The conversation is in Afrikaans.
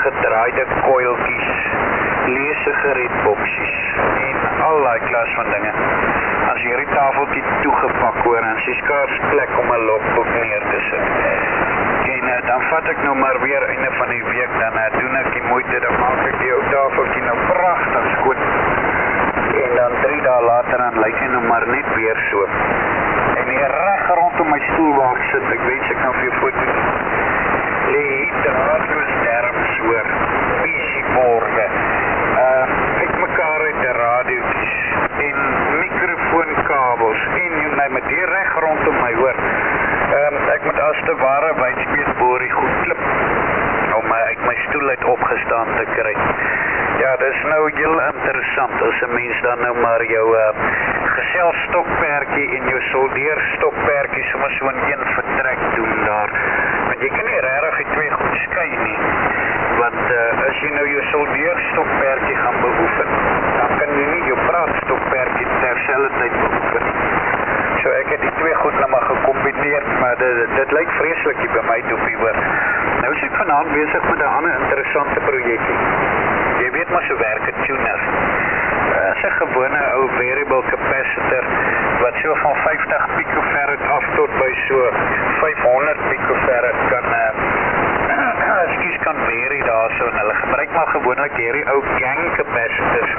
gedraaide koiltjies, leesigaretboksies en al die klas van dinge. As hierdie tafeltjie toegepak hoor, en sy skaars plek om 'n logboek neer te sit. En dan vat ek nou maar weer einde van die week, dan doen ek die moeite, dan maak ek die ou tafeltjie nou pragtig skoon. En dan 3 dae later, dan lyk hy nou maar net weer so. En hier reg rondom my stoel waar ek sit, ek weet ek kan vir jou foto doen, lê radiosterms hoor, visieborde, uitmekaar uit die radiootjies, en mikrofoonkabels, en jy name het hier reg rondom my hoor. Ek moet as te ware wydspeelborie goed klip, om uit my stoel uit opgestaan te kry. Ja, dit is nou heel interessant, as 'n mens dan nou maar jou geselstokperdjie en jou soldeerstokperdjie sommer so in een vertrek doen daar. Want jy kan nie regtig die twee goed skei nie. Want as jy nou jou soldeerstokperdjie gaan beoefen, dan kan jy nie jou praatstokperdjie terselfdertyd beoefen nie. So ek het die twee goed nou maar gekombineer, maar dit lyk vreeslik hier by my dopie hoor. Nou is ek vanaand besig met 'n ander interessante projekkie. Jy weet maar so werk 'n tuner. Is 'n gewone ou variable capacitor wat so van 50 picofarad af tot by so 500 picofarad kan kan vary daarso, en hulle gebruik maar gewoonlik hierdie ou gang capacitors